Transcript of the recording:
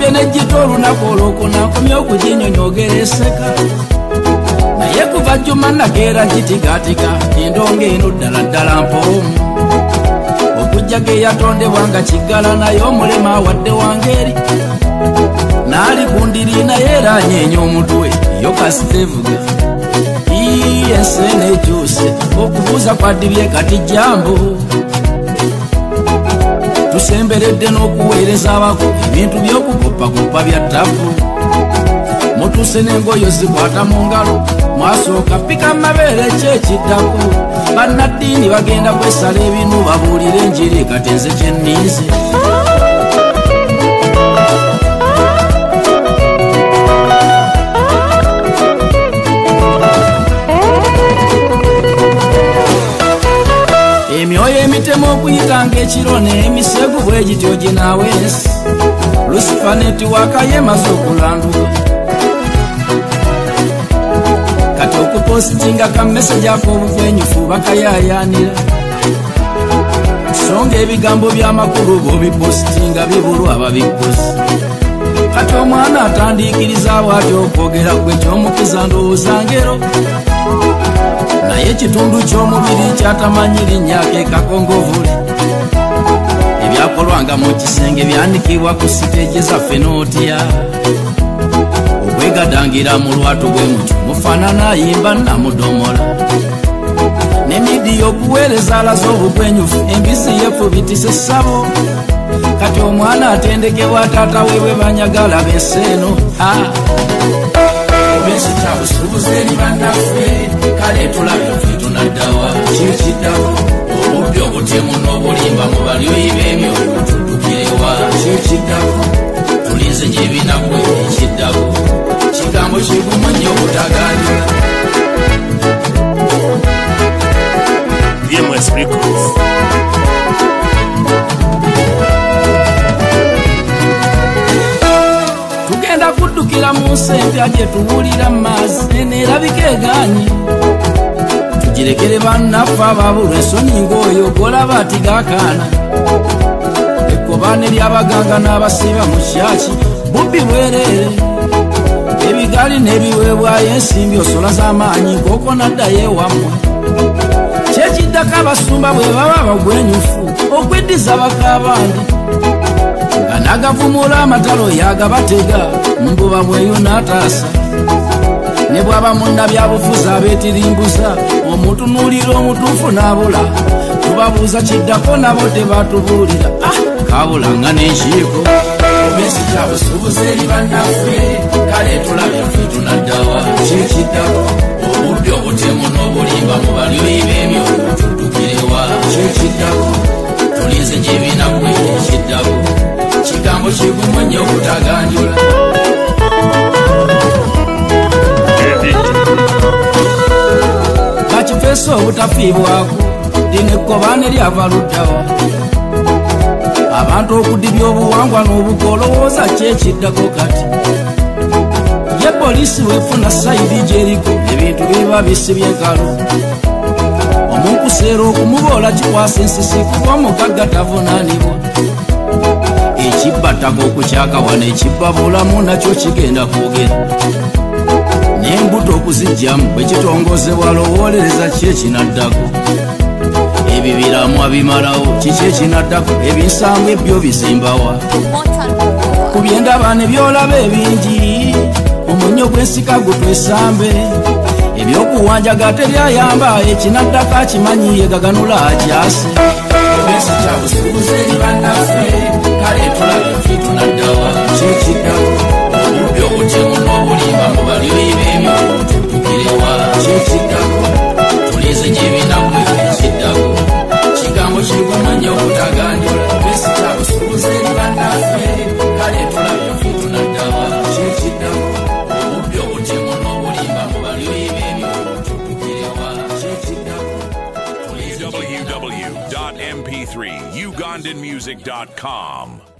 nange nejjita olunaku olwokuna nkomye okuginyonyogereseka naye kuva jjuma nakeera gitigatika endonga eno ddala ddala mpoomu okujjaga eyatondebwa nga kiggala naye omulema awadde wangeri naali kundiri naye era anyeenya omutwe yo kasitevuga ensene ekyuse okubuuza kwadibye kati jambo tusemberedde n'okuweereza abako ebintu by'okukopakopa bya ttavu mutuse n'engoyo zikwata mu ngalo mwasooka pika mabeere kyekiddako bannaddiini bagenda kwesala ebinu babuulira enjiri kati nze kyenniize emyoyo emitemu okuyitanga ekiro n'emisegu bwe gityo ginaawensi lusifa netiwaaka yemaze okulanduka kati okupositinga kameseji ak'obuvwenyufu bakayayanira so nga ebigambo by'amakulu bw'obipositinga bibulwa ababikozi kati omwana atandiikiriza bw'atyo okwogera gwe ky'omukiza ndowooza ngero naye ekitundu ky'omubiri kyatamanyi linnya ke kakongovule ebyakolwanga mu kisenge byanikibwa ku siteegi zaffe n'otya okwegadangira mu lwatu bwe mutyo mufaanana ayimba namudomola n'emidiyo okuweereza alaze obugwenyufu embisi yefubitise ssabo kati omwana atendekebwa taata we bwe banyagala beseeno obensi kyabusuubuza eri bannaffe kale tulabye ffe tunaddawa kikiddawo obubbi obutemu n'obulimba mu balyoyi b'emyoyo tuddukirewa kikiddawo tulinze gy'ebinaku ekiddawo kigambo kigumu nnyo obutaganjula VMS Records. tugenda kuddukira mu nsi empya gye tuwulira maazi eneerabika egaanye tugirekere bannaffe ababulwa ensonyi ng'oyo golaba ati gaakaana ekkobaane ly'abaganga n'abasiiba mu kyaki bubbi bwereere ebigaali n'ebiweebwayo ensimbi osola z'amaanyi nk'oko naddayo ewammwe kyekiddako abasumba bwe baba abagwenyufu okweddiza bakaabandi nga nagavumula amatalo yagabatega mbuba bweyo n'ataasa ne bw'aba munnabyabufuzi abeetirimbuza omutunuulira omutuufu n'abula tubabuuza kiddako nabo tebatubuulira kabula nga n'enkiiko obensi kyabusuubuza eri bannaffe kale tulabye ffe tunaddawa kikiddako obubbi obutemu n'obulimba mu balyoyi b'emyoyo tuddukirewa kikiddako tulinze gy'ebinaku ekiddako kigambo kigumu nnyo obutaganjula bakifeesa obutafiibwako lino ekkobaane lyava luddawa abantu okudibya obuwangwa n'obukolowooza kyekiddako kati ye poliisi wefuna sayidi gyeriko ebintu biba bisibye nkalo omunkuseera okumuboola kikwasa ensisi kuba omugagga tavunaanibwa ekibbattako okukyakawa n'ekibba bulamu nakyo kigenda kwogera n'embuto okuzijjamu bwe kitongozebwa lowoolereza ki ekinaddako ebibiramu abimalawo kiki ekinaddako ebinsango ebyo bizimbawa ku byendaba ne byolaba ebingi omunyo gw'ensika gutwesambe ebyokuwanjaga teryayamba ekinaddako akimanyi yegaganula akyase obensi kyabusuubuza eri bannaffe kale tulabye ffe tunaddawa kikiddako obubbi obutemu n'obulimba mu balyoyi b'emyoyo tuddukirewa kikiddako tulinze gy'ebinaku ekiddako kigambo kigumu nnyo obutaganjula obensi kyabusuubuza eri bannaffe kale tulabye ffe tunaddawa kikiddako obubbi obutemu n'obulimba mu balyoyi b'emyoyo tuddukirewa kikiddako www.mp3ugandanmusic.com